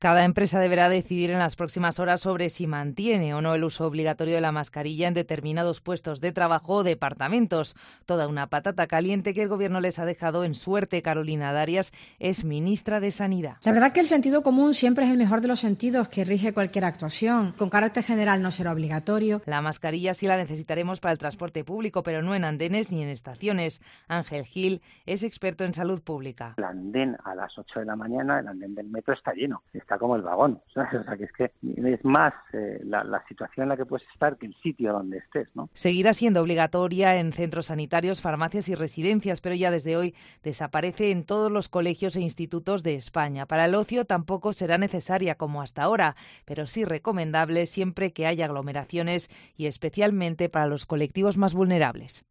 Cada empresa deberá decidir en las próximas horas sobre si mantiene o no el uso obligatorio de la mascarilla en determinados puestos de trabajo o departamentos. Toda una patata caliente que el Gobierno les ha dejado en suerte. Carolina Darias es ministra de Sanidad. La verdad que el sentido común siempre es el mejor de los sentidos que rige cualquier actuación. Con carácter general no será obligatorio. La mascarilla sí la necesitaremos para el transporte público, pero no en andenes ni en estaciones. Ángel Gil es experto en salud pública. El andén a las 8 de la mañana, el andén del metro está lleno. Está como el vagón, ¿sabes? O sea, que es más la situación en la que puedes estar que el sitio donde estés, ¿no? Seguirá siendo obligatoria en centros sanitarios, farmacias y residencias, pero ya desde hoy desaparece en todos los colegios e institutos de España. Para el ocio tampoco será necesaria como hasta ahora, pero sí recomendable siempre que haya aglomeraciones y especialmente para los colectivos más vulnerables.